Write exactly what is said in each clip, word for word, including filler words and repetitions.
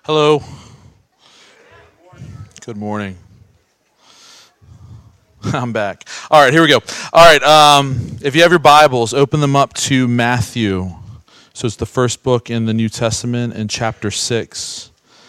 Hello. Good morning. I'm back. All right, here we go. All right, um, if you have your Bibles, open them up to Matthew. So it's the first book in the New Testament in chapter six.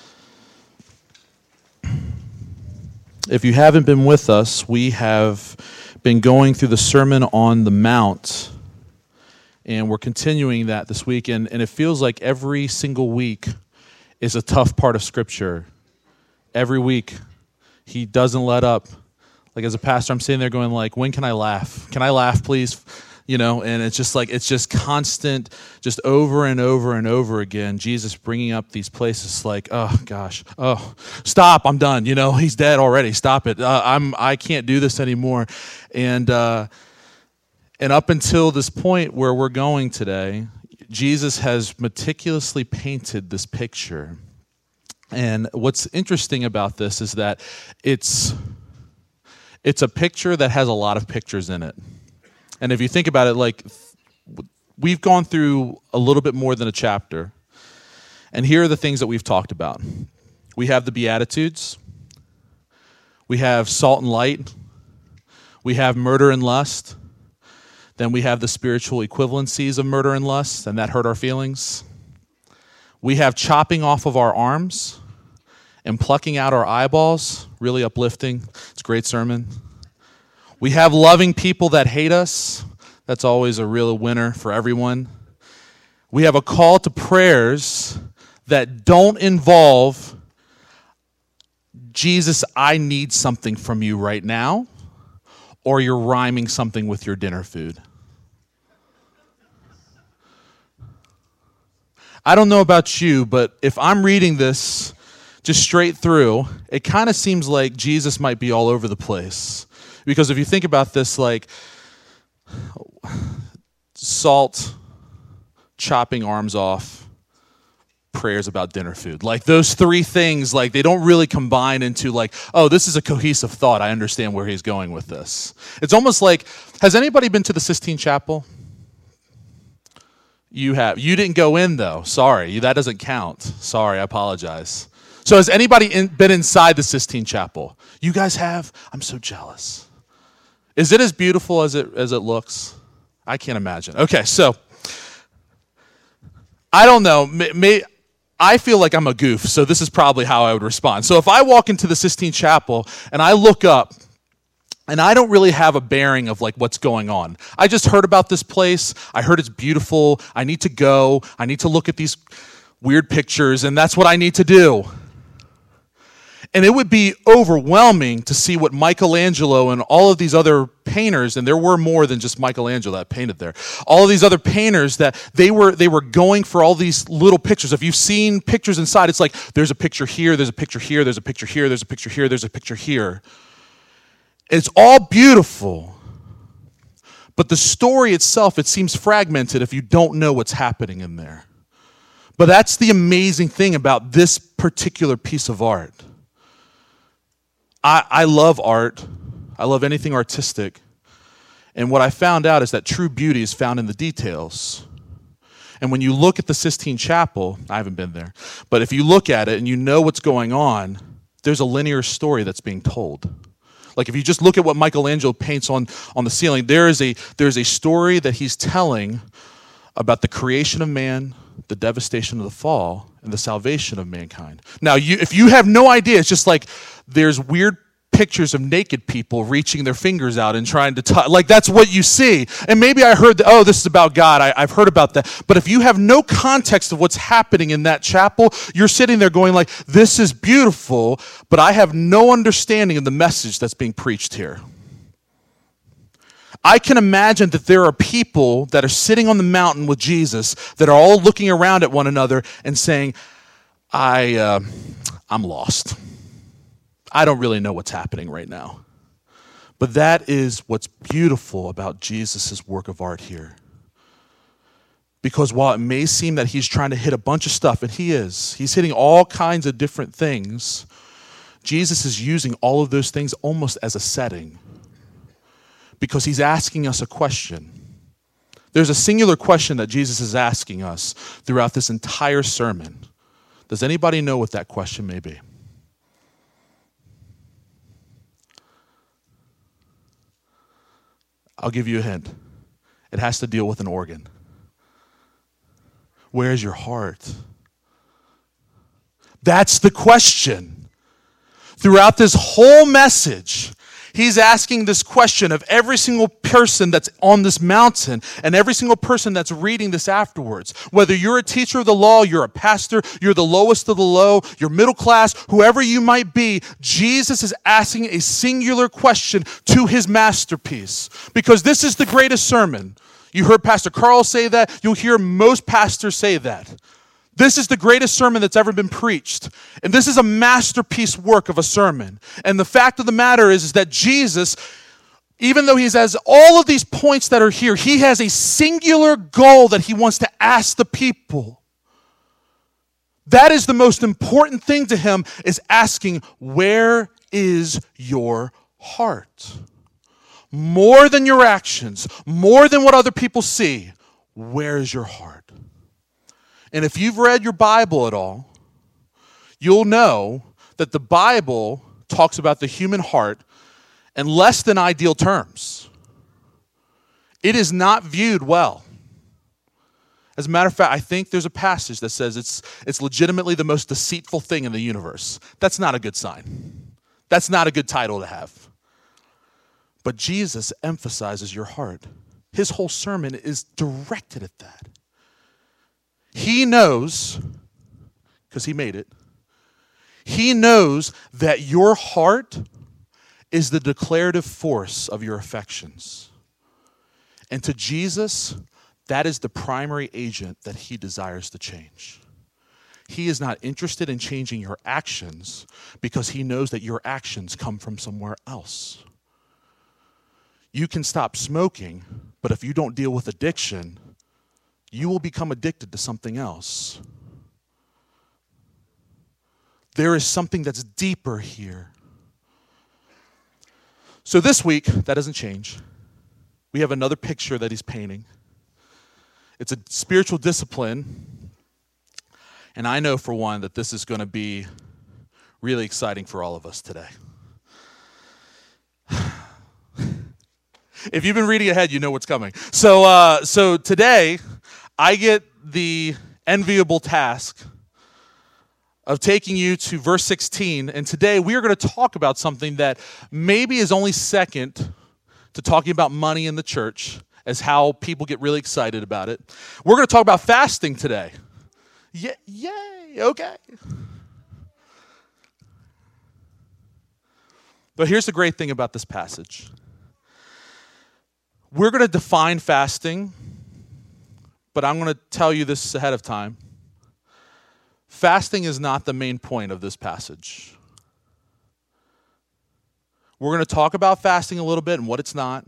If you haven't been with us, we have been going through the Sermon on the Mount, and we're continuing that this week, and, and it feels like every single week is a tough part of Scripture. Every week, he doesn't let up. Like as a pastor, I'm sitting there going like, when can I laugh? Can I laugh, please? You know, and it's just like, it's just constant, just over and over and over again, Jesus bringing up these places like, oh gosh, oh, stop, I'm done. You know, he's dead already. Stop it. Uh, I'm, I can't do this anymore. And, uh, and up until this point where we're going today, Jesus has meticulously painted this picture. And what's interesting about this is that it's it's a picture that has a lot of pictures in it. And if you think about it, like we've gone through a little bit more than a chapter. And here are the things that we've talked about. We have the Beatitudes. We have salt and light. We have murder and lust. Then we have the spiritual equivalencies of murder and lust, and that hurt our feelings. We have chopping off of our arms and plucking out our eyeballs, really uplifting. It's a great sermon. We have loving people that hate us. That's always a real winner for everyone. We have a call to prayers that don't involve, Jesus, I need something from you right now, or you're rhyming something with your dinner food. I don't know about you, but if I'm reading this just straight through, it kind of seems like Jesus might be all over the place. Because if you think about this, like salt, chopping arms off, prayers about dinner food. Like those three things, like they don't really combine into like, oh, this is a cohesive thought. I understand where he's going with this. It's almost like, has anybody been to the Sistine Chapel? You have. You didn't go in though. Sorry, that doesn't count. Sorry, I apologize. So has anybody in, been inside the Sistine Chapel? You guys have? I'm so jealous. Is it as beautiful as it as it looks? I can't imagine. Okay, so I don't know. May, may, I feel like I'm a goof, so this is probably how I would respond. So if I walk into the Sistine Chapel and I look up, and I don't really have a bearing of like what's going on. I just heard about this place. I heard it's beautiful. I need to go. I need to look at these weird pictures, and that's what I need to do. And it would be overwhelming to see what Michelangelo and all of these other painters, and there were more than just Michelangelo that painted there, all of these other painters that they were they were going for all these little pictures. If you've seen pictures inside, it's like there's a picture here, there's a picture here, there's a picture here, there's a picture here, there's a picture here. It's all beautiful. But the story itself, it seems fragmented if you don't know what's happening in there. But that's the amazing thing about this particular piece of art. I, I love art. I love anything artistic. And what I found out is that true beauty is found in the details. And when you look at the Sistine Chapel, I haven't been there, but if you look at it and you know what's going on, there's a linear story that's being told. Like if you just look at what Michelangelo paints on, on the ceiling, there is a there's a story that he's telling about the creation of man, the devastation of the fall, and the salvation of mankind. Now, you, if you have no idea, it's just like there's weird pictures of naked people reaching their fingers out and trying to touch. Like that's what you see. And maybe I heard, that, oh, this is about God. I, I've heard about that. But if you have no context of what's happening in that chapel, you're sitting there going like, this is beautiful, but I have no understanding of the message that's being preached here. I can imagine that there are people that are sitting on the mountain with Jesus that are all looking around at one another and saying, I, uh, I'm lost. I don't really know what's happening right now. But that is what's beautiful about Jesus' work of art here. Because while it may seem that he's trying to hit a bunch of stuff, and he is, he's hitting all kinds of different things, Jesus is using all of those things almost as a setting. Because he's asking us a question. There's a singular question that Jesus is asking us throughout this entire sermon. Does anybody know what that question may be? I'll give you a hint. It has to deal with an organ. Where's your heart? That's the question. Throughout this whole message, he's asking this question of every single person that's on this mountain and every single person that's reading this afterwards. Whether you're a teacher of the law, you're a pastor, you're the lowest of the low, you're middle class, whoever you might be, Jesus is asking a singular question to his masterpiece. Because this is the greatest sermon. You heard Pastor Carl say that. You'll hear most pastors say that. This is the greatest sermon that's ever been preached. And this is a masterpiece work of a sermon. And the fact of the matter is, is that Jesus, even though he has all of these points that are here, he has a singular goal that he wants to ask the people. That is the most important thing to him, is asking, where is your heart? More than your actions, more than what other people see, where is your heart? And if you've read your Bible at all, you'll know that the Bible talks about the human heart in less than ideal terms. It is not viewed well. As a matter of fact, I think there's a passage that says it's, it's legitimately the most deceitful thing in the universe. That's not a good sign. That's not a good title to have. But Jesus emphasizes your heart. His whole sermon is directed at that. He knows, because he made it, he knows that your heart is the declarative force of your affections. And to Jesus, that is the primary agent that he desires to change. He is not interested in changing your actions because he knows that your actions come from somewhere else. You can stop smoking, but if you don't deal with addiction, you will become addicted to something else. There is something that's deeper here. So this week, that doesn't change. We have another picture that he's painting. It's a spiritual discipline. And I know, for one, that this is going to be really exciting for all of us today. If you've been reading ahead, you know what's coming. So, uh, so today, I get the enviable task of taking you to verse sixteen, and today we are going to talk about something that maybe is only second to talking about money in the church, as how people get really excited about it. We're going to talk about fasting today. Yeah, yay, okay. But here's the great thing about this passage. We're going to define fasting, but I'm going to tell you this ahead of time. Fasting is not the main point of this passage. We're going to talk about fasting a little bit and what it's not.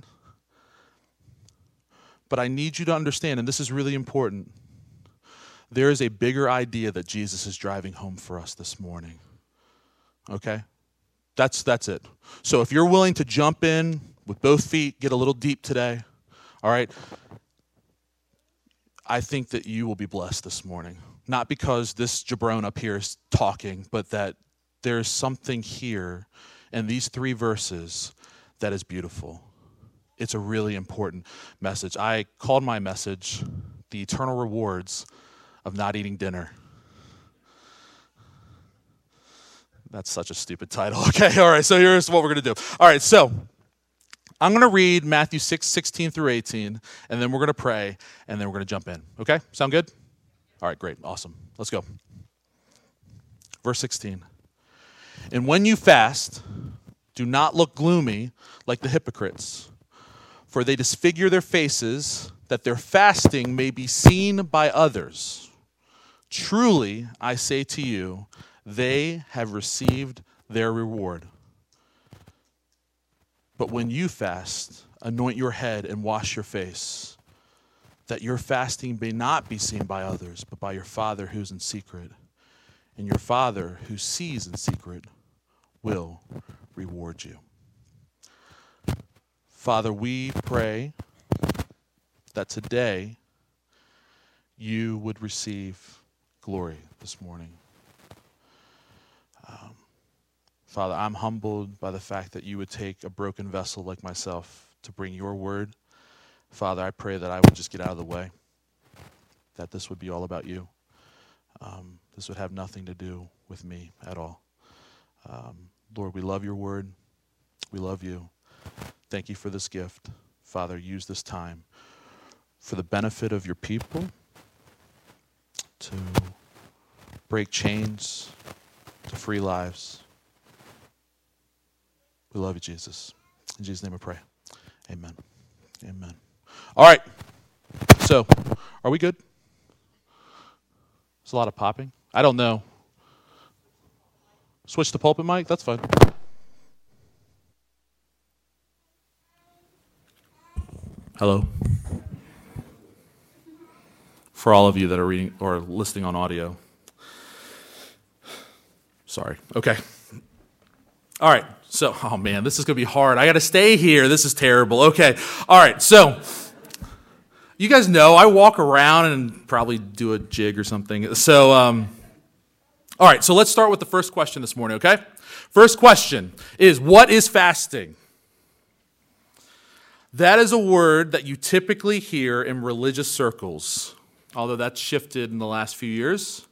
But I need you to understand, and this is really important, there is a bigger idea that Jesus is driving home for us this morning. Okay? That's, that's it. So if you're willing to jump in with both feet, get a little deep today, all right, I think that you will be blessed this morning. Not because this jabron up here is talking, but that there's something here in these three verses that is beautiful. It's a really important message. I called my message The Eternal Rewards of Not Eating Dinner. That's such a stupid title. Okay, all right, so here's what we're going to do. All right, so I'm going to read Matthew six, sixteen through eighteen, and then we're going to pray, and then we're going to jump in. Okay, sound good? All right, great, awesome. Let's go. Verse sixteen. And when you fast, do not look gloomy like the hypocrites, for they disfigure their faces, that their fasting may be seen by others. Truly, I say to you, they have received their reward. But when you fast, anoint your head and wash your face, that your fasting may not be seen by others, but by your Father who's in secret. And your Father who sees in secret will reward you. Father, we pray that today you would receive glory this morning. Father, I'm humbled by the fact that you would take a broken vessel like myself to bring your word. Father, I pray that I would just get out of the way, that this would be all about you. Um, this would have nothing to do with me at all. Um, Lord, we love your word. We love you. Thank you for this gift. Father, use this time for the benefit of your people, to break chains, to free lives. We love you, Jesus. In Jesus' name I pray. Amen. Amen. All right. So, are we good? There's a lot of popping. I don't know. Switch the pulpit mic? That's fine. Hello. For all of you that are reading or listening on audio. Sorry. Okay. All right. So, oh man, this is going to be hard. I got to stay here. This is terrible. Okay. All right. So, you guys know I walk around and probably do a jig or something. So, um, all right. So let's start with the first question this morning, okay? First question is, what is fasting? That is a word that you typically hear in religious circles, although that's shifted in the last few years.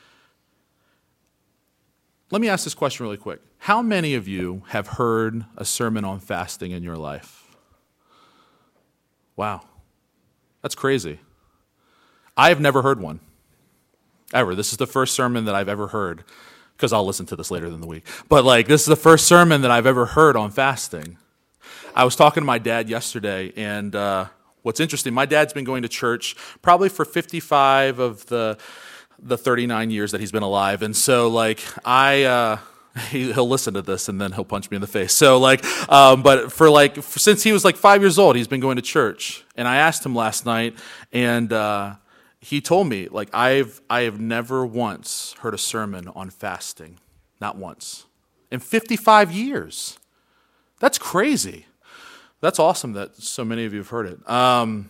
Let me ask this question really quick. How many of you have heard a sermon on fasting in your life? Wow. That's crazy. I have never heard one, ever. This is the first sermon that I've ever heard, because I'll listen to this later in the week. But like, this is the first sermon that I've ever heard on fasting. I was talking to my dad yesterday, and uh, what's interesting, my dad's been going to church probably for fifty-five of the the thirty-nine years that he's been alive. And so, like, I... Uh, He, he'll listen to this and then he'll punch me in the face. So like, um, but for like, for, since he was like five years old, he's been going to church. And I asked him last night, and uh, he told me, like, I've I have never once heard a sermon on fasting, not once, in fifty-five years. That's crazy. That's awesome that so many of you have heard it. Um,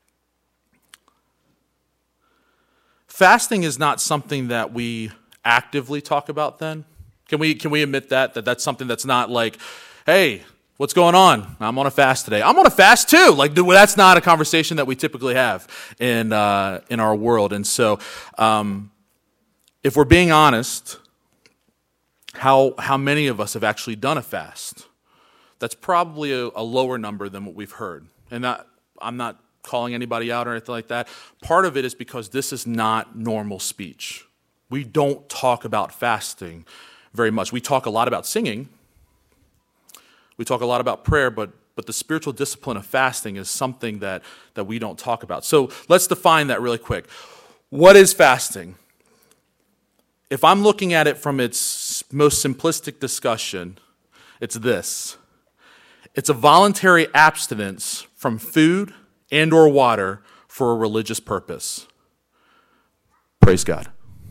fasting is not something that we actively talk about then. Can we can we admit that, that that's something that's not like, hey, what's going on? I'm on a fast today. I'm on a fast too. Like, that's not a conversation that we typically have in uh, in our world. And so, um, if we're being honest, how how many of us have actually done a fast? That's probably a, a lower number than what we've heard. And that, I'm not calling anybody out or anything like that. Part of it is because this is not normal speech. We don't talk about fasting very much. We talk a lot about singing. We talk a lot about prayer, but but the spiritual discipline of fasting is something that, that we don't talk about. So let's define that really quick. What is fasting? If I'm looking at it from its most simplistic discussion, it's this. It's a voluntary abstinence from food and or water for a religious purpose. Praise God.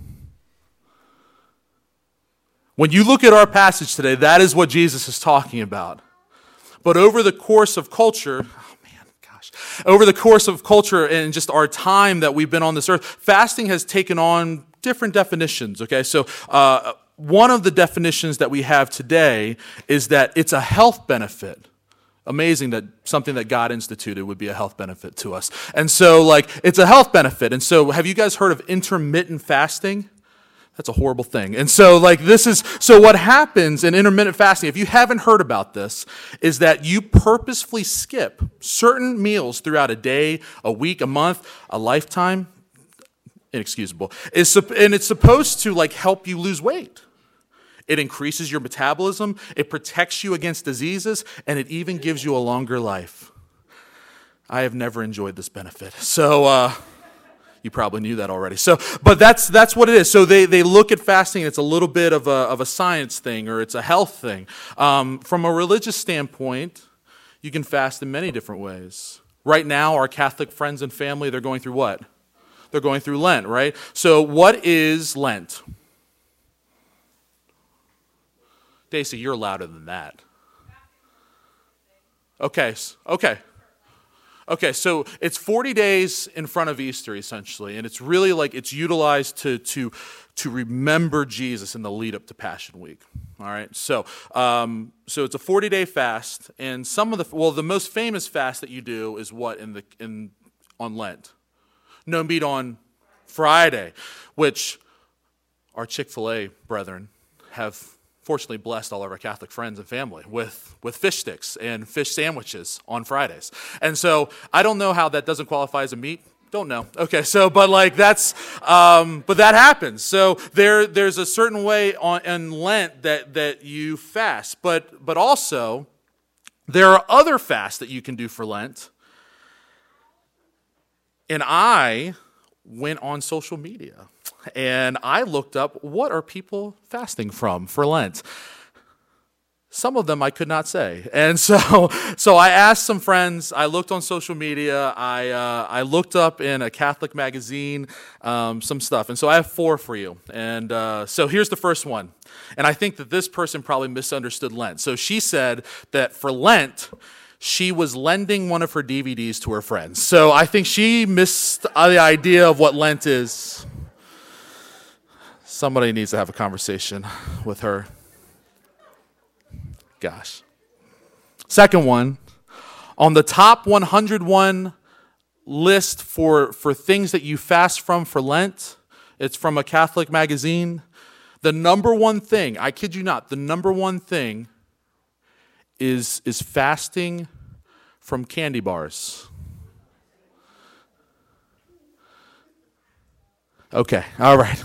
When you look at our passage today, that is what Jesus is talking about. But over the course of culture, oh man, gosh, over the course of culture and just our time that we've been on this earth, fasting has taken on different definitions, okay? So uh, one of the definitions that we have today is that it's a health benefit. Amazing that something that God instituted would be a health benefit to us. And so, like, it's a health benefit. And so have you guys heard of intermittent fasting? That's a horrible thing. And so, like, this is, so what happens in intermittent fasting, if you haven't heard about this, is that you purposefully skip certain meals throughout a day, a week, a month, a lifetime. Inexcusable. It's, and it's supposed to, like, help you lose weight. It increases your metabolism, it protects you against diseases, and it even gives you a longer life. I have never enjoyed this benefit. So, uh, you probably knew that already. So, but that's that's what it is. So they, they look at fasting, it's a little bit of a of a science thing, or it's a health thing. Um, from a religious standpoint, you can fast in many different ways. Right now, our Catholic friends and family, they're going through what? They're going through Lent, right? So what is Lent? Daisy, you're louder than that. Okay, okay. Okay, so it's forty days in front of Easter, essentially, and it's really like it's utilized to to to remember Jesus in the lead up to Passion Week. All right, so um, so it's a forty-day fast, and some of the well, the most famous fast that you do is what in the in on Lent? No meat on Friday, which our Chick-fil-A brethren have fortunately blessed all of our Catholic friends and family with, with fish sticks and fish sandwiches on Fridays. And so I don't know how that doesn't qualify as a meat. Don't know. Okay, so but like that's um, but that happens. So there there's a certain way on in Lent that that you fast, but but also there are other fasts that you can do for Lent. And I went on social media and I looked up what are people fasting from for Lent. Some of them I could not say. And so so I asked some friends, I looked on social media, I uh, I looked up in a Catholic magazine, um, some stuff. And so I have four for you. And uh, so here's the first one. And I think that this person probably misunderstood Lent. So she said that for Lent, she was lending one of her D V Ds to her friends. So I think she missed the idea of what Lent is. Somebody needs to have a conversation with her. Gosh. Second one, on the top one hundred one list for, for things that you fast from for Lent, it's from a Catholic magazine. The number one thing, I kid you not, the number one thing is, is fasting from candy bars. Okay, all right.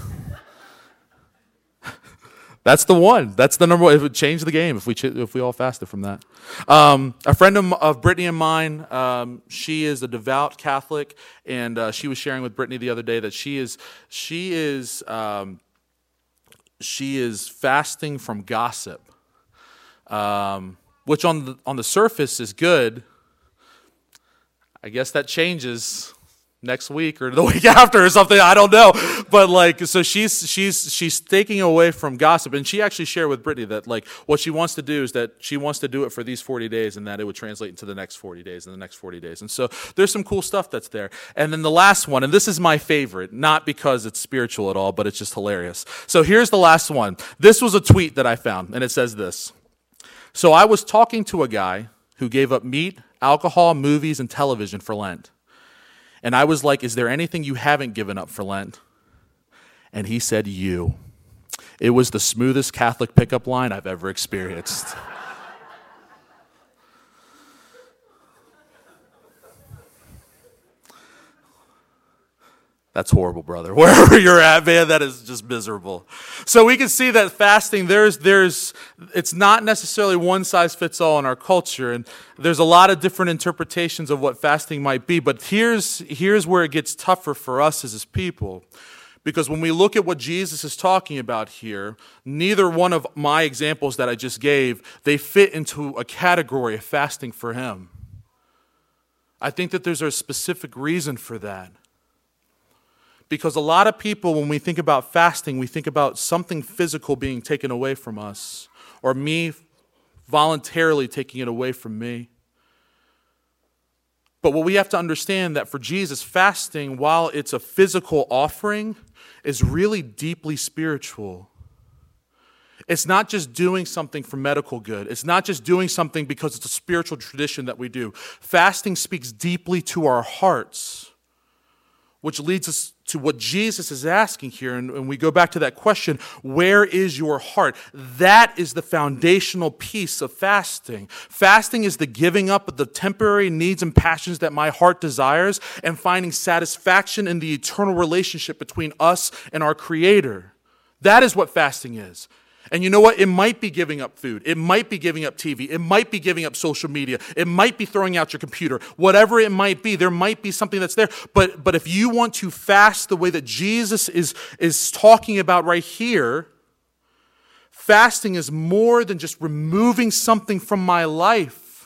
That's the one. That's the number one. It would change the game if we ch- if we all fasted from that. Um, a friend of, of Brittany and mine, um, she is a devout Catholic, and uh, she was sharing with Brittany the other day that she is she is um, she is fasting from gossip, um, which on the on the surface is good. I guess that changes next week or the week after or something. I don't know. But like, so she's she's she's taking away from gossip. And she actually shared with Brittany that like what she wants to do is that she wants to do it for these forty days and that it would translate into the next forty days and the next forty days. And so there's some cool stuff that's there. And then the last one, and this is my favorite, not because it's spiritual at all, but it's just hilarious. So here's the last one. This was a tweet that I found, and it says this. So I was talking to a guy who gave up meat, alcohol, movies, and television for Lent. And I was like, is there anything you haven't given up for Lent? And he said, you. It was the smoothest Catholic pickup line I've ever experienced. That's horrible, brother. Wherever you're at, man, that is just miserable. So we can see that fasting, there's, there's, it's not necessarily one size fits all in our culture, and there's a lot of different interpretations of what fasting might be. But here's, here's where it gets tougher for us as his people. Because when we look at what Jesus is talking about here, neither one of my examples that I just gave, they fit into a category of fasting for him. I think that there's a specific reason for that. Because a lot of people, when we think about fasting, we think about something physical being taken away from us, or me voluntarily taking it away from me. But what we have to understand that for Jesus, fasting, while it's a physical offering, is really deeply spiritual. It's not just doing something for medical good. It's not just doing something because it's a spiritual tradition that we do. Fasting speaks deeply to our hearts, which leads us to what Jesus is asking here. And, and we go back to that question, where is your heart? That is the foundational piece of fasting. Fasting is the giving up of the temporary needs and passions that my heart desires and finding satisfaction in the eternal relationship between us and our Creator. That is what fasting is. And you know what? It might be giving up food. It might be giving up T V. It might be giving up social media. It might be throwing out your computer. Whatever it might be, there might be something that's there. But, but if you want to fast the way that Jesus is, is talking about right here, fasting is more than just removing something from my life.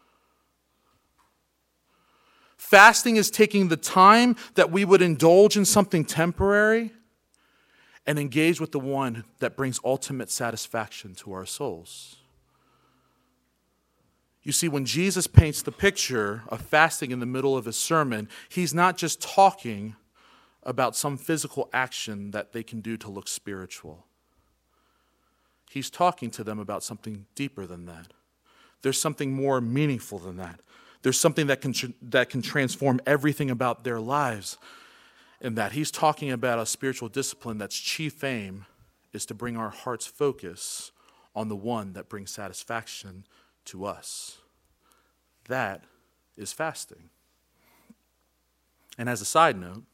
Fasting is taking the time that we would indulge in something temporary and engage with the one that brings ultimate satisfaction to our souls. You see, when Jesus paints the picture of fasting in the middle of his sermon, he's not just talking about some physical action that they can do to look spiritual. He's talking to them about something deeper than that. There's something more meaningful than that. There's something that can that can transform everything about their lives. In that he's talking about a spiritual discipline that's chief aim is to bring our heart's focus on the one that brings satisfaction to us. That is fasting. And as a side note,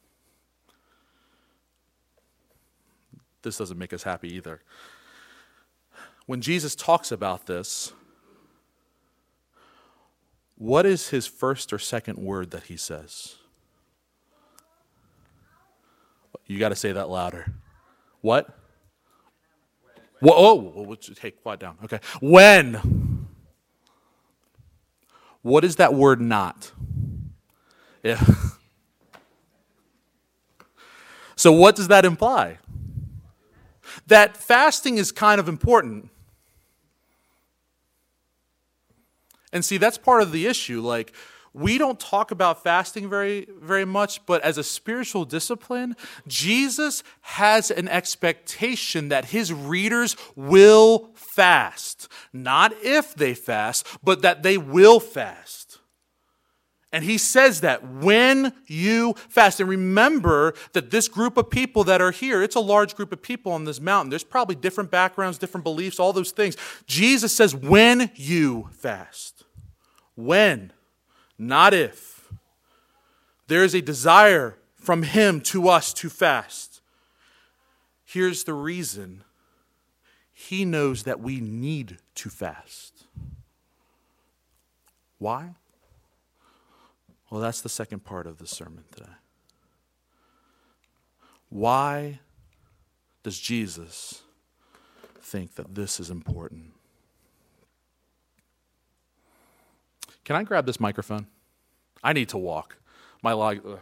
this doesn't make us happy either. When Jesus talks about this, what is his first or second word that he says? You got to say that louder. What? Whoa, oh, hey, quiet down. Okay. When? What is that word not? Yeah. So what does that imply? That fasting is kind of important. And see, that's part of the issue. Like, we don't talk about fasting very, very much, but as a spiritual discipline, Jesus has an expectation that his readers will fast. Not if they fast, but that they will fast. And he says that when you fast. And remember that this group of people that are here, it's a large group of people on this mountain. There's probably different backgrounds, different beliefs, all those things. Jesus says when you fast. When. Not if. There is a desire from him to us to fast. Here's the reason. He knows that we need to fast. Why? Well, that's the second part of the sermon today. Why does Jesus think that this is important? Can I grab this microphone? I need to walk. My log. Ugh.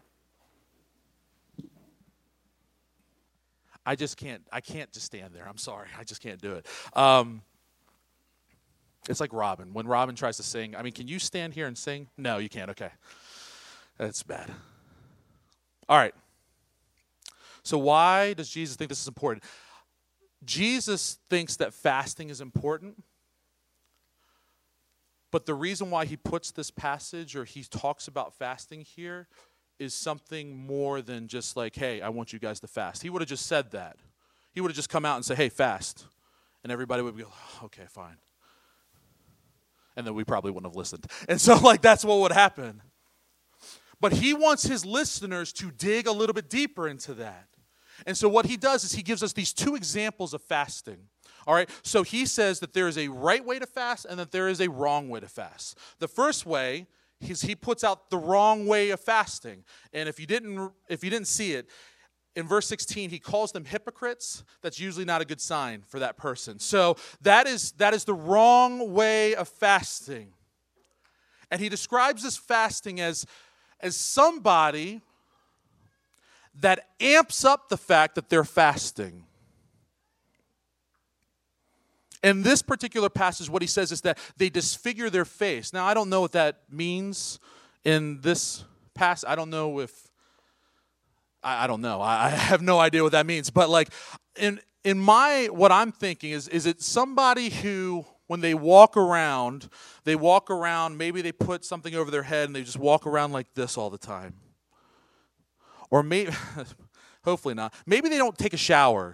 I just can't. I can't just stand there. I'm sorry. I just can't do it. Um, it's like Robin. When Robin tries to sing, I mean, can you stand here and sing? No, you can't. Okay, that's bad. All right. So why does Jesus think this is important? Jesus thinks that fasting is important. But the reason why he puts this passage or he talks about fasting here is something more than just like, hey, I want you guys to fast. He would have just said that. He would have just come out and said, hey, fast. And everybody would be like, oh, okay, fine. And then we probably wouldn't have listened. And so, like, that's what would happen. But he wants his listeners to dig a little bit deeper into that. And so what he does is he gives us these two examples of fasting. All right, so he says that there is a right way to fast and that there is a wrong way to fast. The first way is he puts out the wrong way of fasting. And if you didn't if you didn't see it, in verse sixteen, he calls them hypocrites. That's usually not a good sign for that person. So that is that is the wrong way of fasting. And he describes this fasting as, as somebody that amps up the fact that they're fasting. In this particular passage, what he says is that they disfigure their face. Now, I don't know what that means in this passage. I don't know if, I, I don't know. I, I have no idea what that means. But like, in in my, what I'm thinking is, is it somebody who, when they walk around, they walk around, maybe they put something over their head and they just walk around like this all the time. Or maybe, hopefully not. Maybe they don't take a shower.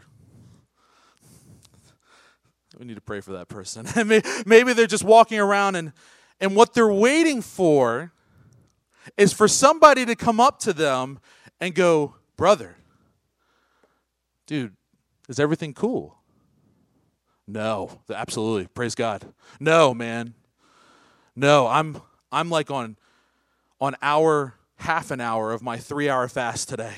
We need to pray for that person. Maybe they're just walking around and, and what they're waiting for is for somebody to come up to them and go, brother, dude, is everything cool? No, absolutely. Praise God. No, man. No, I'm I'm like on on hour, half an hour of my three-hour fast today.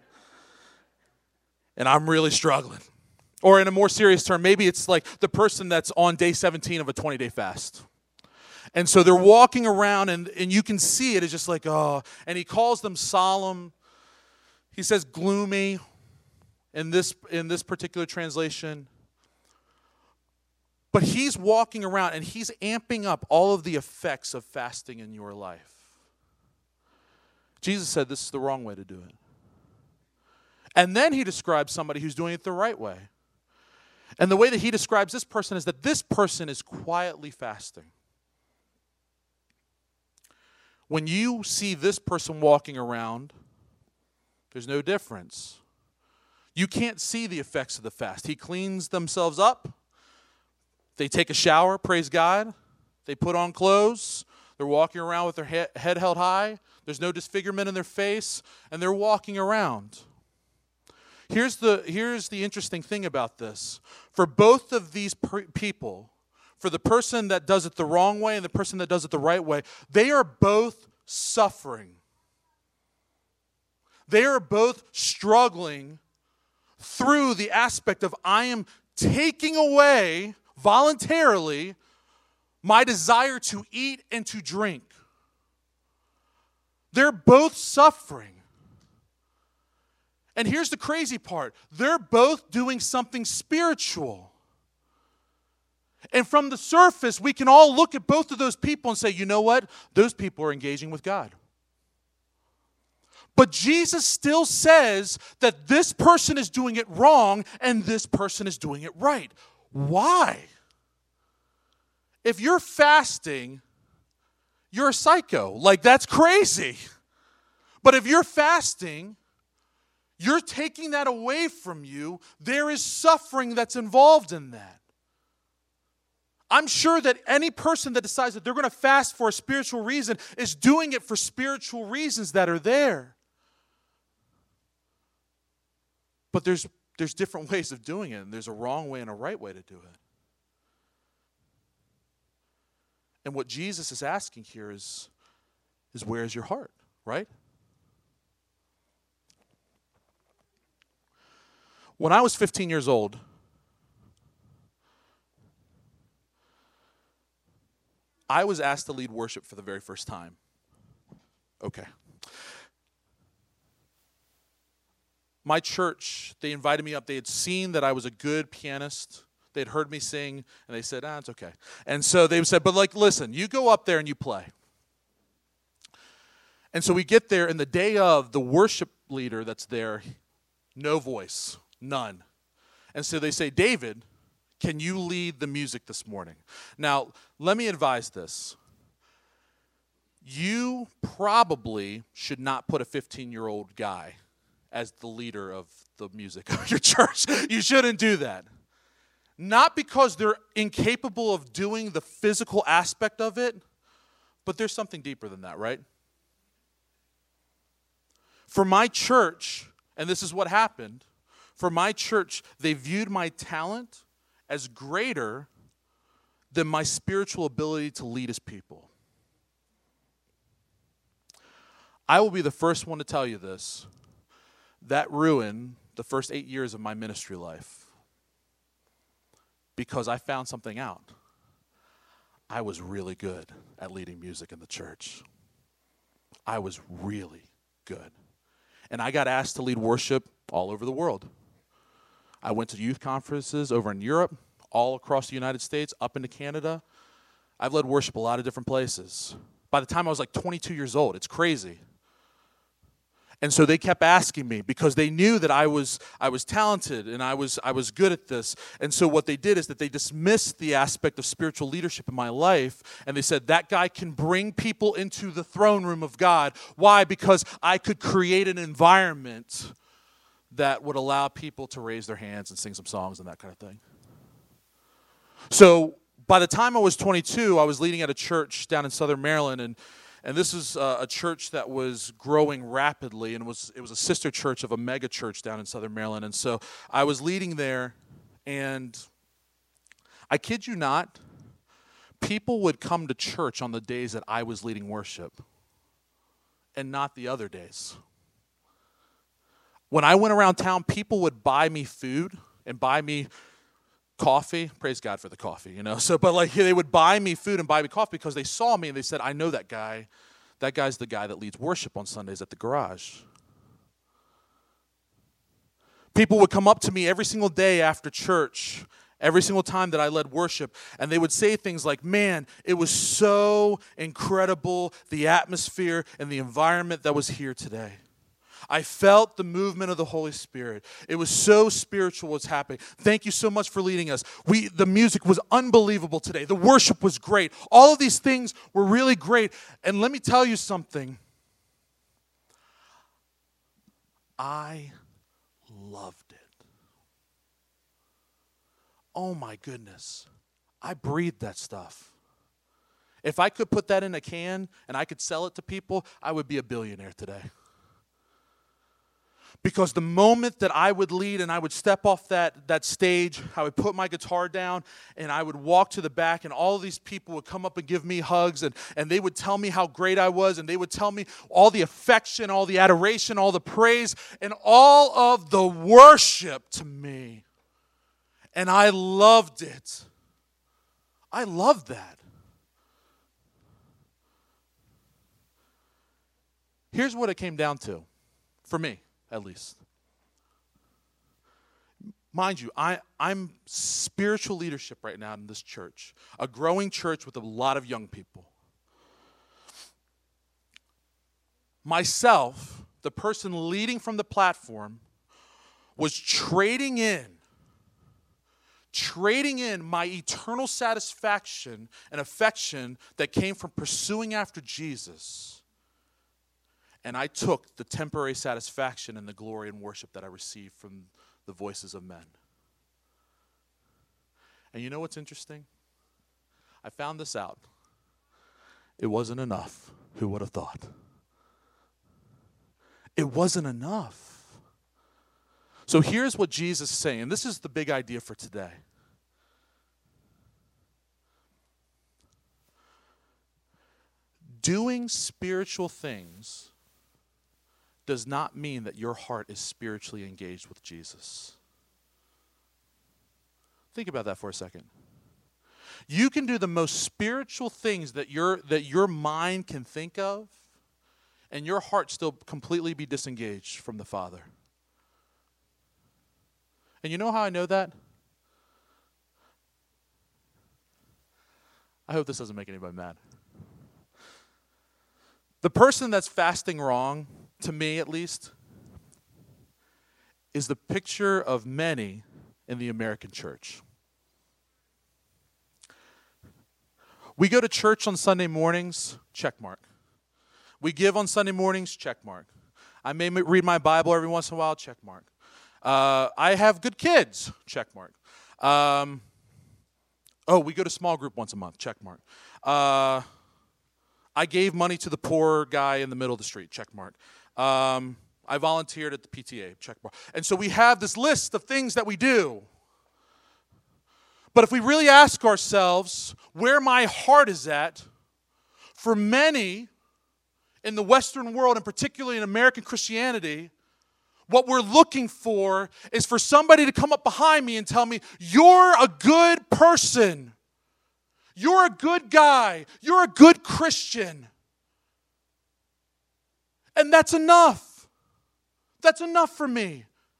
And I'm really struggling. Or in a more serious term, maybe it's like the person that's on day seventeen of a twenty-day fast. And so they're walking around, and, and you can see it. It's just like, oh. And he calls them solemn. He says gloomy in this, in this particular translation. But he's walking around and he's amping up all of the effects of fasting in your life. Jesus said this is the wrong way to do it. And then he describes somebody who's doing it the right way. And the way that he describes this person is that this person is quietly fasting. When you see this person walking around, there's no difference. You can't see the effects of the fast. He cleans themselves up. They take a shower, praise God. They put on clothes. They're walking around with their he- head held high. There's no disfigurement in their face, and they're walking around. Here's the, here's the interesting thing about this. For both of these per- people, for the person that does it the wrong way and the person that does it the right way, they are both suffering. They are both struggling through the aspect of I am taking away voluntarily my desire to eat and to drink. They're both suffering. And here's the crazy part. They're both doing something spiritual. And from the surface, we can all look at both of those people and say, you know what? Those people are engaging with God. But Jesus still says that this person is doing it wrong and this person is doing it right. Why? If you're fasting, you're a psycho. Like, that's crazy. But if you're fasting, you're taking that away from you. There is suffering that's involved in that. I'm sure that any person that decides that they're going to fast for a spiritual reason is doing it for spiritual reasons that are there. But there's there's different ways of doing it, and there's a wrong way and a right way to do it. And what Jesus is asking here is, is where is your heart, right? When I was fifteen years old, I was asked to lead worship for the very first time. Okay. My church, they invited me up. They had seen that I was a good pianist. They had heard me sing, and they said, ah, it's okay. And so they said, but like, listen, you go up there and you play. And so we get there, and the day of, the worship leader that's there, no voice, none. And so they say, David, can you lead the music this morning? Now, let me advise this. You probably should not put a fifteen-year-old guy as the leader of the music of your church. You shouldn't do that. Not because they're incapable of doing the physical aspect of it, but there's something deeper than that, right? For my church, and this is what happened, for my church, they viewed my talent as greater than my spiritual ability to lead his people. I will be the first one to tell you this. That ruined the first eight years of my ministry life because I found something out. I was really good at leading music in the church. I was really good. And I got asked to lead worship all over the world. I went to youth conferences over in Europe, all across the United States, up into Canada. I've led worship a lot of different places. By the time I was like twenty-two years old, it's crazy. And so they kept asking me because they knew that I was I was talented and I was I was good at this. And so what they did is that they dismissed the aspect of spiritual leadership in my life, and they said that guy can bring people into the throne room of God. Why? Because I could create an environment that would allow people to raise their hands and sing some songs and that kind of thing. So by the time I was twenty-two, I was leading at a church down in Southern Maryland, and And this is uh, a church that was growing rapidly, and was it was a sister church of a mega church down in Southern Maryland. And so I was leading there, and I kid you not, people would come to church on the days that I was leading worship and not the other days. When I went around town, people would buy me food and buy me coffee. Praise God for the coffee, you know. So, but like they would buy me food and buy me coffee because they saw me and they said, I know that guy. That guy's the guy that leads worship on Sundays at the garage. People would come up to me every single day after church Every single time that I led worship, and they would say things like, man, it was so incredible, the atmosphere and the environment that was here today. I felt the movement of the Holy Spirit. It was so spiritual what's happening. Thank you so much for leading us. We, the music was unbelievable today. The worship was great. All of these things were really great. And let me tell you something. I loved it. Oh my goodness. I breathed that stuff. If I could put that in a can and I could sell it to people, I would be a billionaire today. Because the moment that I would lead and I would step off that, that stage, I would put my guitar down and I would walk to the back, and all of these people would come up and give me hugs, and, and they would tell me how great I was, and they would tell me all the affection, all the adoration, all the praise, and all of the worship to me. And I loved it. I loved that. Here's what it came down to, for me at least. Mind you, I, I'm spiritual leadership right now in this church, a growing church with a lot of young people. Myself, the person leading from the platform, was trading in trading in my eternal satisfaction and affection that came from pursuing after Jesus. And I took the temporary satisfaction and the glory and worship that I received from the voices of men. And you know what's interesting? I found this out. It wasn't enough. Who would have thought? It wasn't enough. So here's what Jesus is saying, and this is the big idea for today. Doing spiritual things does not mean that your heart is spiritually engaged with Jesus. Think about that for a second. You can do the most spiritual things that your that your mind can think of, and your heart still completely be disengaged from the Father. And you know how I know that? I hope this doesn't make anybody mad. The person that's fasting wrong, to me at least, is the picture of many in the American church. We go to church on Sunday mornings, check mark. We give on Sunday mornings, check mark. I may read my Bible every once in a while, check mark. Uh, I have good kids, check mark. Um, oh, we go to small group once a month, check mark. Uh, I gave money to the poor guy in the middle of the street, check mark. Um, I volunteered at the P T A, check mark. And so we have this list of things that we do. But if we really ask ourselves where my heart is at, for many in the Western world, and particularly in American Christianity, what we're looking for is for somebody to come up behind me and tell me, you're a good person. You're a good guy. You're a good Christian. And that's enough. That's enough for me.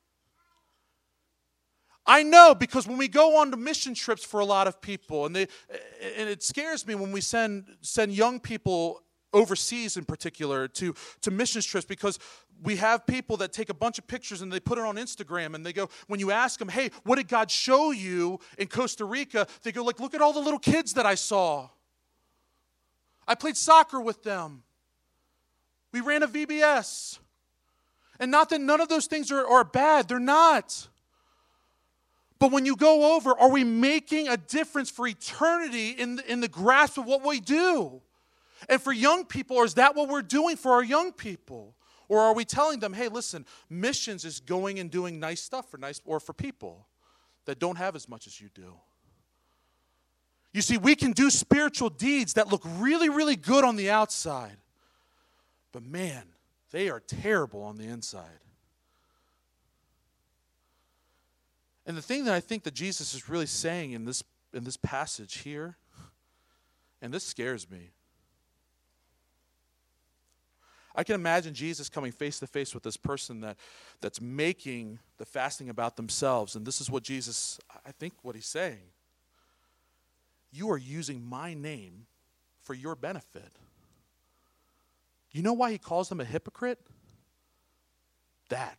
I know, because when we go on to mission trips for a lot of people, and they, and it scares me when we send send young people overseas in particular to, to mission trips, because we have people that take a bunch of pictures and they put it on Instagram, and they go, when you ask them, hey, what did God show you in Costa Rica? They go like, look at all the little kids that I saw. I played soccer with them. We ran a V B S. And not that none of those things are, are bad. They're not. But when you go over, are we making a difference for eternity in the, in the grasp of what we do? And for young people, is that what we're doing for our young people? Or are we telling them, hey, listen, missions is going and doing nice stuff for nice or for people that don't have as much as you do? You see, we can do spiritual deeds that look really, really good on the outside. But man, they are terrible on the inside. And the thing that I think that Jesus is really saying in this in this passage here, and this scares me. I can imagine Jesus coming face to face with this person that, that's making the fasting about themselves. And this is what Jesus, I think what he's saying. You are using my name for your benefit. You know why he calls them a hypocrite? That.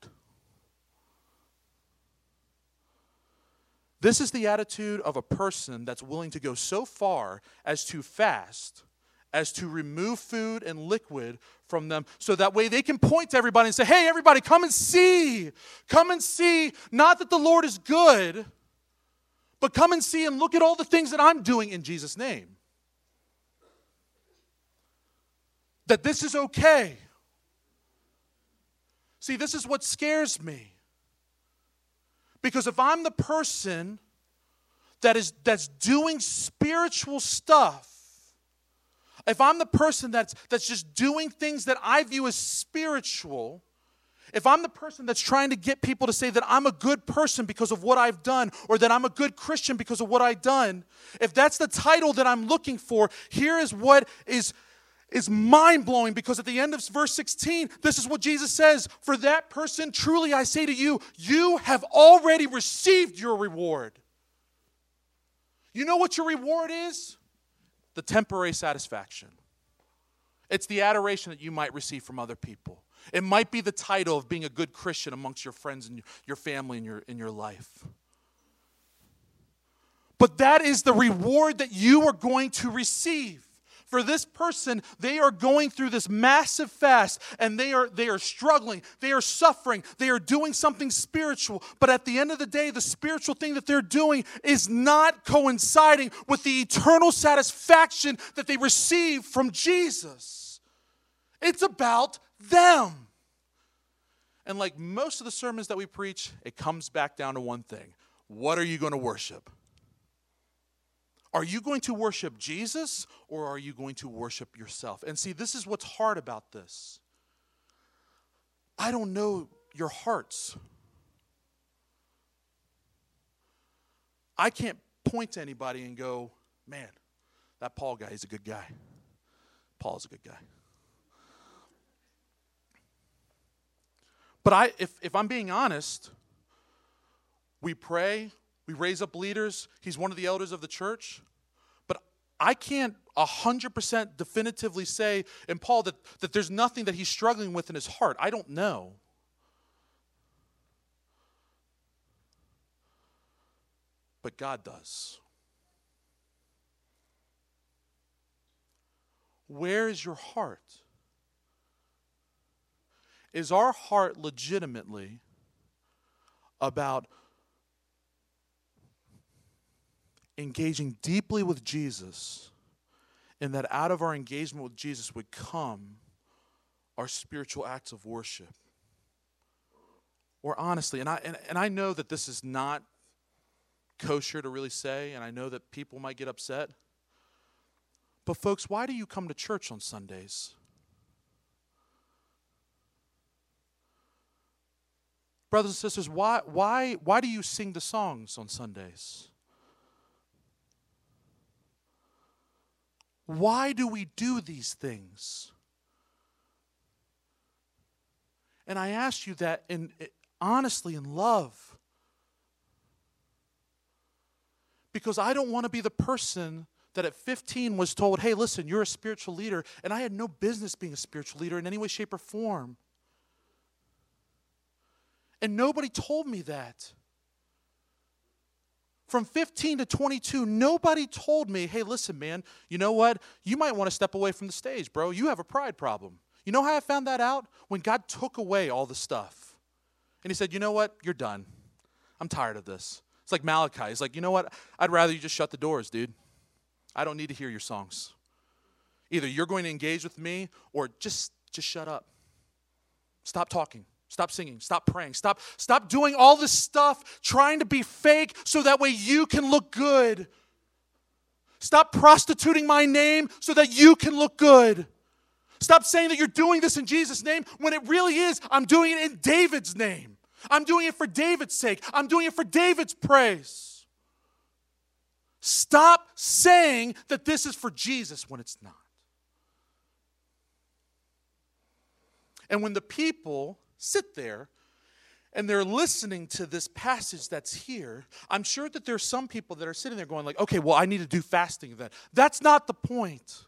This is the attitude of a person that's willing to go so far as to fast, as to remove food and liquid from them, so that way they can point to everybody and say, hey, everybody, come and see. Come and see, not that the Lord is good, but come and see and look at all the things that I'm doing in Jesus' name. That this is okay. See, this is what scares me. Because if I'm the person that is that's doing spiritual stuff, if I'm the person that's that's just doing things that I view as spiritual, if I'm the person that's trying to get people to say that I'm a good person because of what I've done, or that I'm a good Christian because of what I've done, if that's the title that I'm looking for, here is what is is mind-blowing, because at the end of verse sixteen, this is what Jesus says. For that person, truly I say to you, you have already received your reward. You know what your reward is? The temporary satisfaction. It's the adoration that you might receive from other people. It might be the title of being a good Christian amongst your friends and your family and your, in your life. But that is the reward that you are going to receive. For this person, they are going through this massive fast, and they are they are struggling, they are suffering, they are doing something spiritual. But at the end of the day, the spiritual thing that they're doing is not coinciding with the eternal satisfaction that they receive from Jesus. It's about them. And like most of the sermons that we preach, it comes back down to one thing. What are you going to worship? Are you going to worship Jesus, or are you going to worship yourself? And see, this is what's hard about this. I don't know your hearts. I can't point to anybody and go, man, that Paul guy is a good guy. Paul's a good guy. But I, if, if I'm being honest, we pray, we raise up leaders. He's one of the elders of the church. But I can't one hundred percent definitively say in Paul that, that there's nothing that he's struggling with in his heart. I don't know. But God does. Where is your heart? Is our heart legitimately about engaging deeply with Jesus, and that out of our engagement with Jesus would come our spiritual acts of worship? Or honestly, and I and, and I know that this is not kosher to really say, and I know that people might get upset, but folks, why do you come to church on Sundays? Brothers and sisters, why why why do you sing the songs on Sundays? Why do we do these things? And I ask you that in honestly in love. Because I don't want to be the person that at fifteen was told, hey, listen, you're a spiritual leader, and I had no business being a spiritual leader in any way, shape, or form. And nobody told me that. From fifteen to twenty-two, nobody told me, hey, listen, man, you know what? You might want to step away from the stage, bro. You have a pride problem. You know how I found that out? When God took away all the stuff. And he said, you know what? You're done. I'm tired of this. It's like Malachi. He's like, you know what? I'd rather you just shut the doors, dude. I don't need to hear your songs. Either you're going to engage with me, or just, just shut up. Stop talking. Stop singing. Stop praying. Stop, stop doing all this stuff, trying to be fake so that way you can look good. Stop prostituting my name so that you can look good. Stop saying that you're doing this in Jesus' name when it really is, I'm doing it in David's name. I'm doing it for David's sake. I'm doing it for David's praise. Stop saying that this is for Jesus when it's not. And when the people sit there and they're listening to this passage that's here, I'm sure that there's some people that are sitting there going like, okay, well, I need to do fasting then. That's not the point.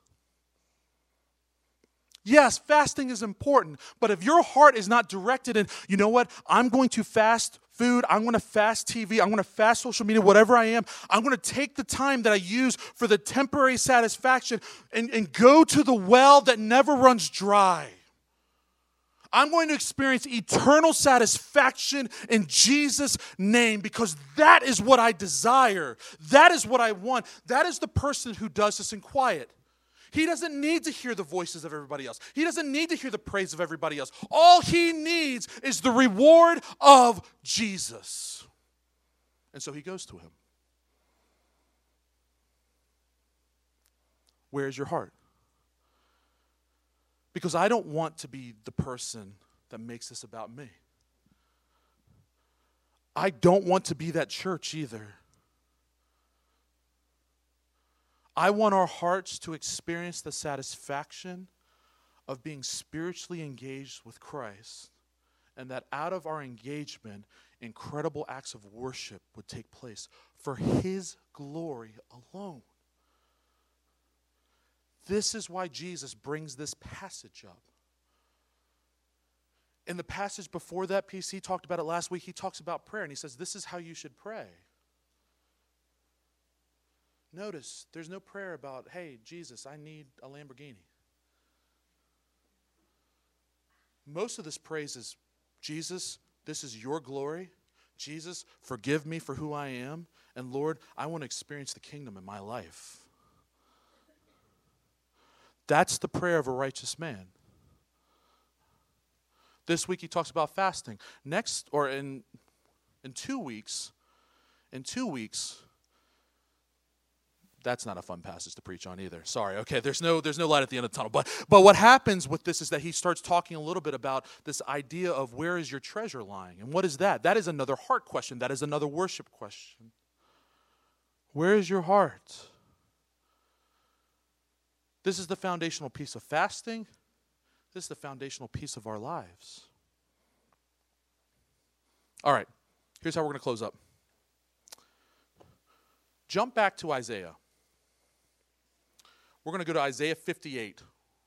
Yes, fasting is important, but if your heart is not directed in, you know what, I'm going to fast food, I'm going to fast T V, I'm going to fast social media, whatever I am, I'm going to take the time that I use for the temporary satisfaction and, and go to the well that never runs dry. I'm going to experience eternal satisfaction in Jesus' name because that is what I desire. That is what I want. That is the person who does this in quiet. He doesn't need to hear the voices of everybody else. He doesn't need to hear the praise of everybody else. All he needs is the reward of Jesus. And so he goes to him. Where is your heart? Because I don't want to be the person that makes this about me. I don't want to be that church either. I want our hearts to experience the satisfaction of being spiritually engaged with Christ, and that out of our engagement, incredible acts of worship would take place for His glory alone. This is why Jesus brings this passage up. In the passage before that, P C talked about it last week, he talks about prayer, and he says, this is how you should pray. Notice, there's no prayer about, hey, Jesus, I need a Lamborghini. Most of this praise is, Jesus, this is your glory. Jesus, forgive me for who I am. And Lord, I want to experience the kingdom in my life. That's the prayer of a righteous man. This week he talks about fasting. Next, or in in two weeks, in two weeks, that's not a fun passage to preach on either. Sorry, okay, there's no there's no light at the end of the tunnel. But but what happens with this is that he starts talking a little bit about this idea of where is your treasure lying? And what is that? That is another heart question. That is another worship question. Where is your heart? This is the foundational piece of fasting. This is the foundational piece of our lives. All right, here's how we're going to close up. Jump back to Isaiah. We're going to go to Isaiah fifty-eight.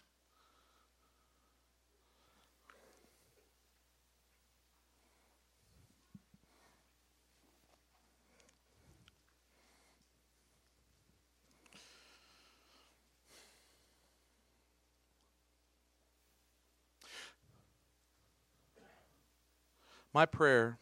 My prayer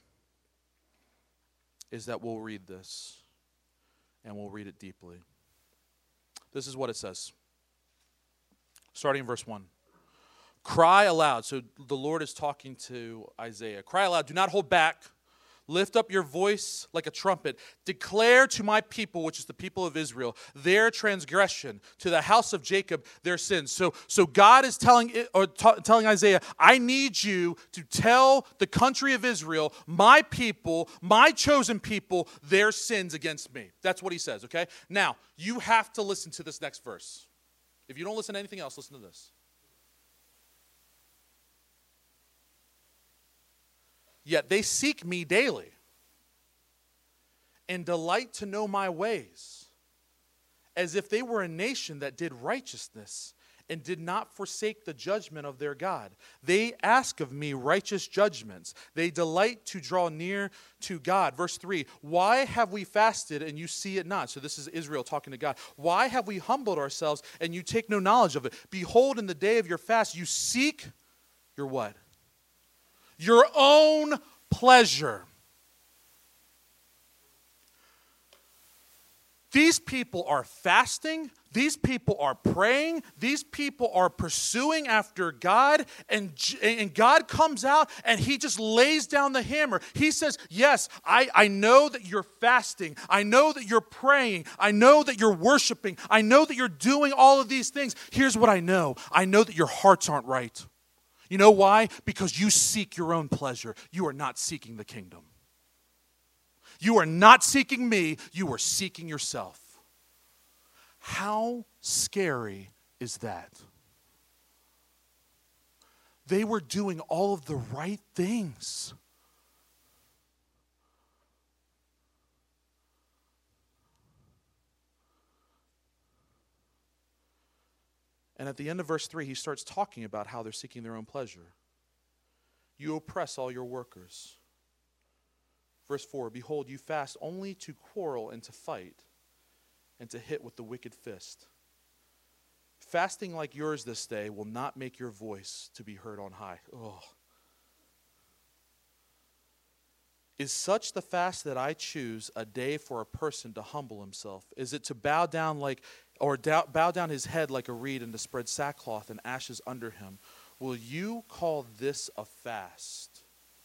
is that we'll read this and we'll read it deeply. This is what it says. Starting in verse one. Cry aloud. So the Lord is talking to Isaiah. Cry aloud. Do not hold back. Lift up your voice like a trumpet. Declare to my people, which is the people of Israel, their transgression, to the house of Jacob, their sins. So, so God is telling or t- telling Isaiah, I need you to tell the country of Israel, my people, my chosen people, their sins against me. That's what he says, okay? Now, you have to listen to this next verse. If you don't listen to anything else, listen to this. Yet they seek me daily and delight to know my ways, as if they were a nation that did righteousness and did not forsake the judgment of their God. They ask of me righteous judgments. They delight to draw near to God. Verse three, why have we fasted and you see it not? So this is Israel talking to God. Why have we humbled ourselves and you take no knowledge of it? Behold, in the day of your fast, you seek your what? Your own pleasure. These people are fasting. These people are praying. These people are pursuing after God. And, and God comes out and he just lays down the hammer. He says, yes, I, I know that you're fasting. I know that you're praying. I know that you're worshiping. I know that you're doing all of these things. Here's what I know. I know that your hearts aren't right. You know why? Because you seek your own pleasure. You are not seeking the kingdom. You are not seeking me. You are seeking yourself. How scary is that? They were doing all of the right things. And at the end of verse three, he starts talking about how they're seeking their own pleasure. You oppress all your workers. Verse four, behold, you fast only to quarrel and to fight and to hit with the wicked fist. Fasting like yours this day will not make your voice to be heard on high. Oh. Is such the fast that I choose a day for a person to humble himself? Is it to bow down like, or dow, bow down his head like a reed and to spread sackcloth and ashes under him? Will you call this a fast?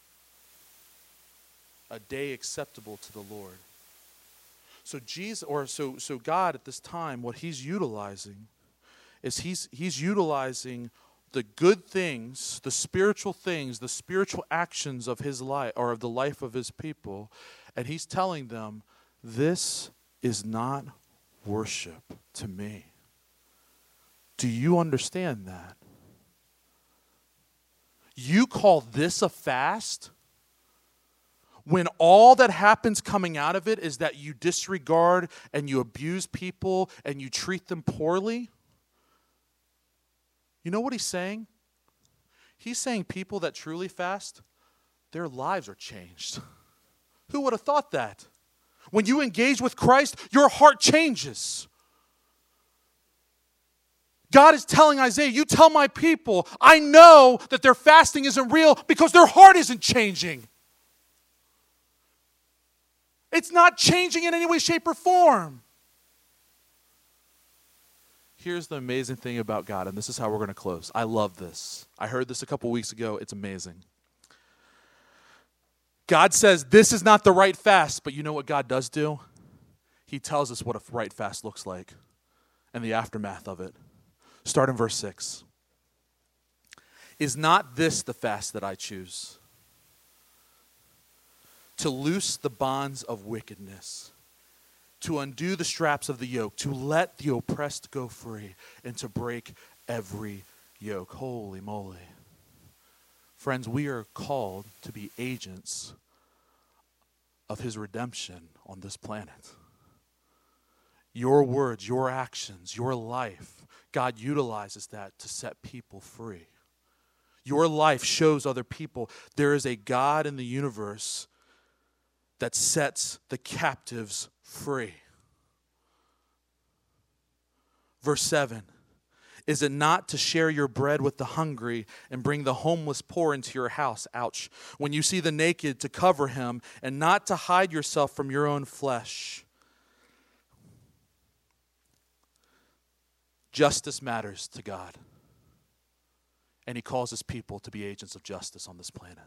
A day acceptable to the Lord. So Jesus, or so so God at this time, what he's utilizing is he's he's utilizing the good things, the spiritual things, the spiritual actions of his life, or of the life of his people, and he's telling them, this is not worship to me. Do you understand that? You call this a fast? When all that happens coming out of it is that you disregard and you abuse people and you treat them poorly? You know what he's saying? He's saying people that truly fast, their lives are changed. Who would have thought that? When you engage with Christ, your heart changes. God is telling Isaiah, you tell my people, I know that their fasting isn't real because their heart isn't changing. It's not changing in any way, shape, or form. Here's the amazing thing about God, and this is how we're going to close. I love this. I heard this a couple weeks ago. It's amazing. God says this is not the right fast, but you know what God does do? He tells us what a right fast looks like and the aftermath of it. Start in verse six. Is not this the fast that I choose? To loose the bonds of wickedness, to undo the straps of the yoke, to let the oppressed go free, and to break every yoke. Holy moly. Friends, we are called to be agents of his redemption on this planet. Your words, your actions, your life, God utilizes that to set people free. Your life shows other people there is a God in the universe that sets the captives free. Verse seven, is it not to share your bread with the hungry and bring the homeless poor into your house? Ouch. When you see the naked, to cover him and not to hide yourself from your own flesh. Justice matters to God. And he calls his people to be agents of justice on this planet.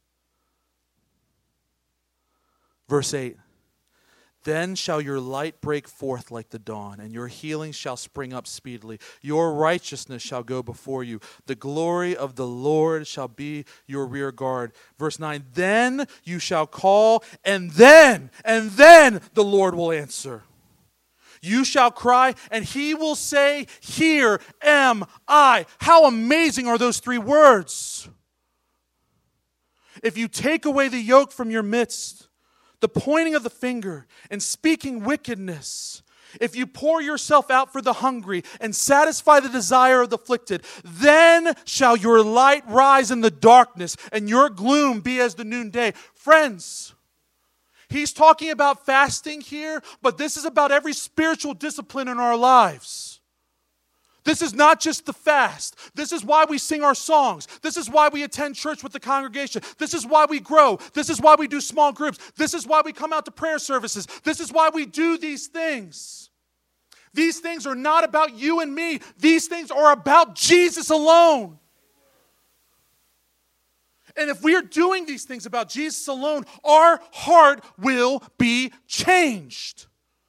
Verse eight, then shall your light break forth like the dawn, and your healing shall spring up speedily. Your righteousness shall go before you. The glory of the Lord shall be your rear guard. Verse nine, then you shall call, and then, and then the Lord will answer. You shall cry, and he will say, here am I. How amazing are those three words? If you take away the yoke from your midst, the pointing of the finger and speaking wickedness, if you pour yourself out for the hungry and satisfy the desire of the afflicted, then shall your light rise in the darkness and your gloom be as the noonday. Friends, he's talking about fasting here, but this is about every spiritual discipline in our lives. This is not just the fast. This is why we sing our songs. This is why we attend church with the congregation. This is why we grow. This is why we do small groups. This is why we come out to prayer services. This is why we do these things. These things are not about you and me. These things are about Jesus alone. And if we are doing these things about Jesus alone, our heart will be changed.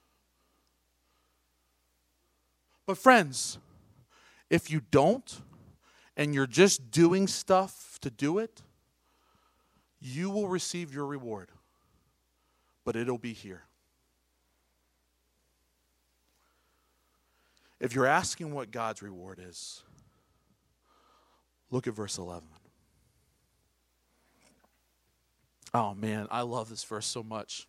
But friends, if you don't, and you're just doing stuff to do it, you will receive your reward. But it'll be here. If you're asking what God's reward is, look at verse eleven. Oh man, I love this verse so much.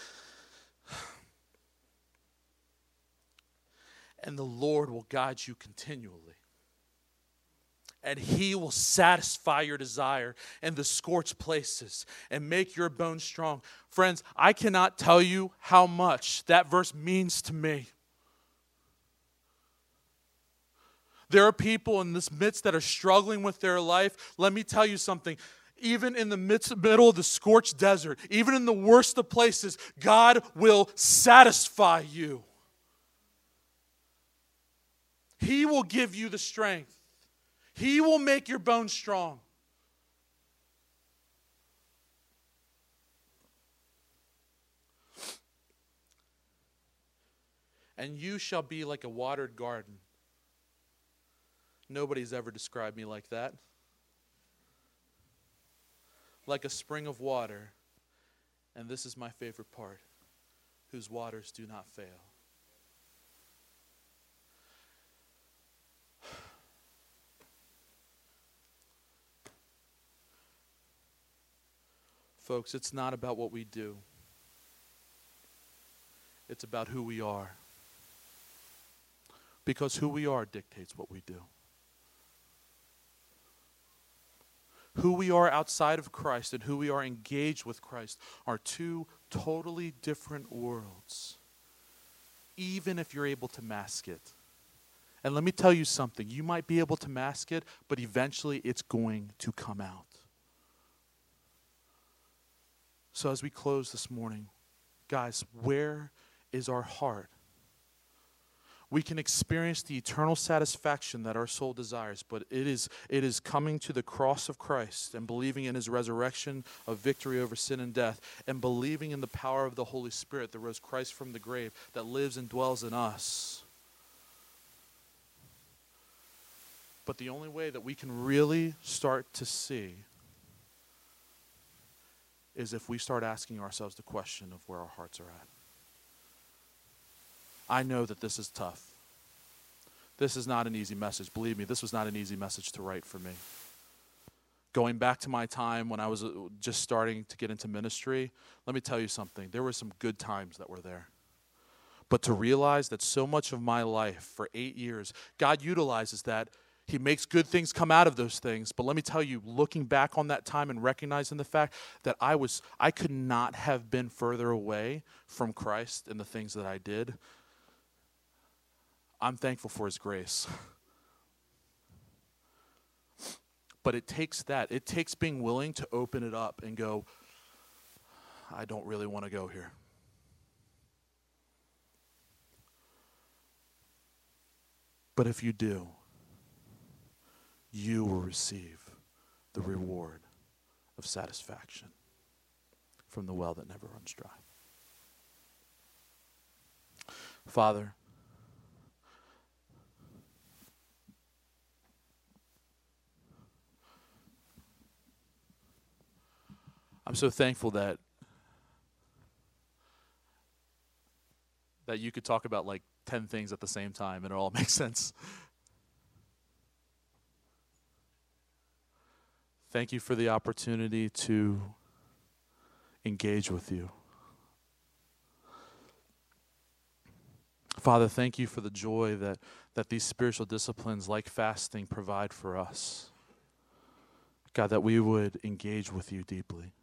And the Lord will guide you continually. And he will satisfy your desire in the scorched places and make your bones strong. Friends, I cannot tell you how much that verse means to me. There are people in this midst that are struggling with their life. Let me tell you something. Even in the midst, middle of the scorched desert, even in the worst of places, God will satisfy you. He will give you the strength. He will make your bones strong. And you shall be like a watered garden. Nobody's ever described me like that. Like a spring of water, and this is my favorite part, whose waters do not fail. Folks, it's not about what we do. It's about who we are. Because who we are dictates what we do. Who we are outside of Christ and who we are engaged with Christ are two totally different worlds, even if you're able to mask it. And let me tell you something. You might be able to mask it, but eventually it's going to come out. So as we close this morning, guys, where is our heart? We can experience the eternal satisfaction that our soul desires, but it is it is coming to the cross of Christ and believing in his resurrection of victory over sin and death and believing in the power of the Holy Spirit that rose Christ from the grave, that lives and dwells in us. But the only way that we can really start to see is if we start asking ourselves the question of where our hearts are at. I know that this is tough. This is not an easy message. Believe me, this was not an easy message to write for me. Going back to my time when I was just starting to get into ministry, let me tell you something. There were some good times that were there. But to realize that so much of my life for eight years, God utilizes that. He makes good things come out of those things. But let me tell you, looking back on that time and recognizing the fact that I was, I could not have been further away from Christ in the things that I did. I'm thankful for his grace. But it takes that. It takes being willing to open it up and go, I don't really want to go here. But if you do, you will receive the reward of satisfaction from the well that never runs dry. Father, I'm so thankful that that you could talk about like ten things at the same time and it all makes sense. Thank you for the opportunity to engage with you. Father, thank you for the joy that, that these spiritual disciplines like fasting provide for us. God, that we would engage with you deeply.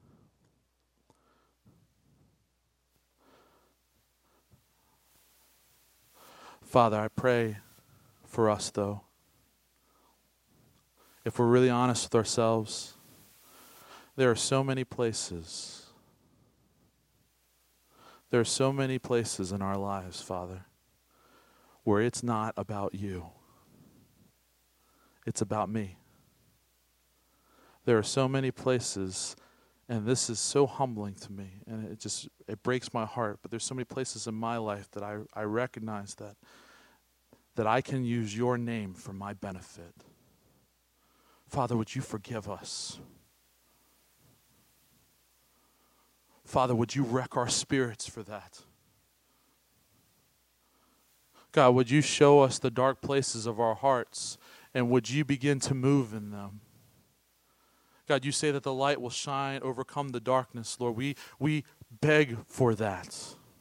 Father, I pray for us, though. If we're really honest with ourselves, there are so many places. There are so many places in our lives, Father, where it's not about you. It's about me. There are so many places, and this is so humbling to me, and it just, it breaks my heart, but there's so many places in my life that I, I recognize that, that I can use your name for my benefit. Father, would you forgive us? Father, would you wreck our spirits for that? God, would you show us the dark places of our hearts, and would you begin to move in them? God, you say that the light will shine, overcome the darkness, Lord. We, we beg for that.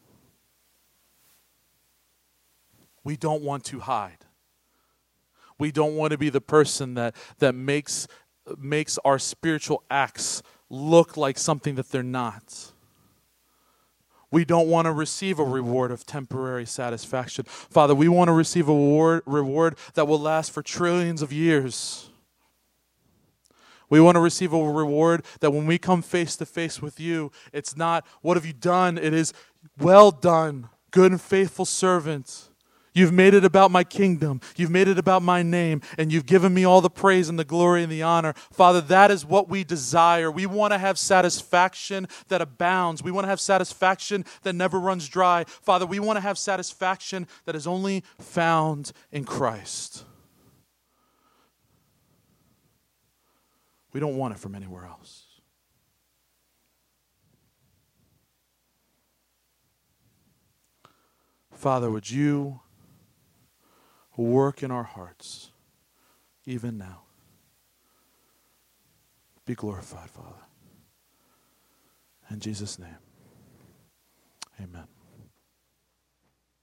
We don't want to hide. We don't want to be the person that, that makes, makes our spiritual acts look like something that they're not. We don't want to receive a reward of temporary satisfaction. Father, we want to receive a reward, reward that will last for trillions of years. We want to receive a reward that when we come face to face with you, it's not, what have you done? It is, well done, good and faithful servant. You've made it about my kingdom. You've made it about my name. And you've given me all the praise and the glory and the honor. Father, that is what we desire. We want to have satisfaction that abounds. We want to have satisfaction that never runs dry. Father, we want to have satisfaction that is only found in Christ. We don't want it from anywhere else. Father, would you work in our hearts, even now. Be glorified, Father. In Jesus' name, amen.